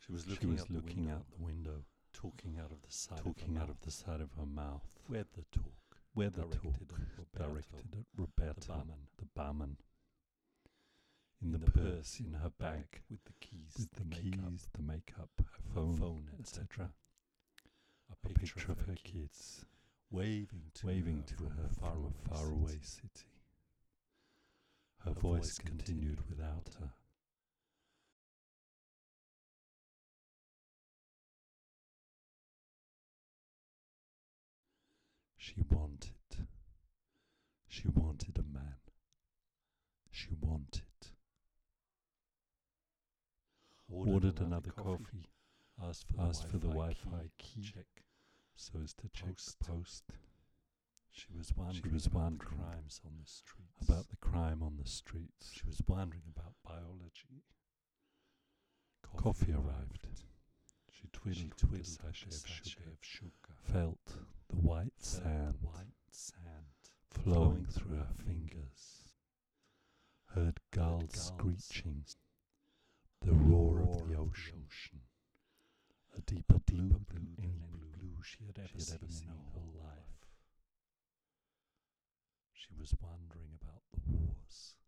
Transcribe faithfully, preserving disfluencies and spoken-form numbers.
She was She looking, was out, the looking window, out the window, talking out of the side talking of her out mouth. of the side of her mouth, Where the talk, where the directed talk at Roberto, directed at Roberto, the barman, the barman. In, in the, the purse, purse, in her bag, with the keys, with the, the keys, makeup, the makeup, her phone, phone, et et cetera. A A picture, picture of her kids, waving to waving her to from her a far from away a faraway city. Her, Her voice, voice continued continued without without her. She wanted, she wanted a man. She wanted. Ordered, Ordered another, another coffee, coffee, asked for the asked for the Wi-Fi Wi-Fi key, key, check so as to check post. the post. She was wondering She was about wondering the crimes on the streets. about the crime on the streets. She was wondering about biology. Coffee arrived. She twiddled, She with twiddled the with sachet the of sachet sugar, of sugar. felt the white Felt sand the white sand flowing through her fingers, heard gulls gulls screeching, the roar of the ocean, a deeper blue than any blue she had she ever had seen ever in seen her in whole her life. life. She was wondering about the wars.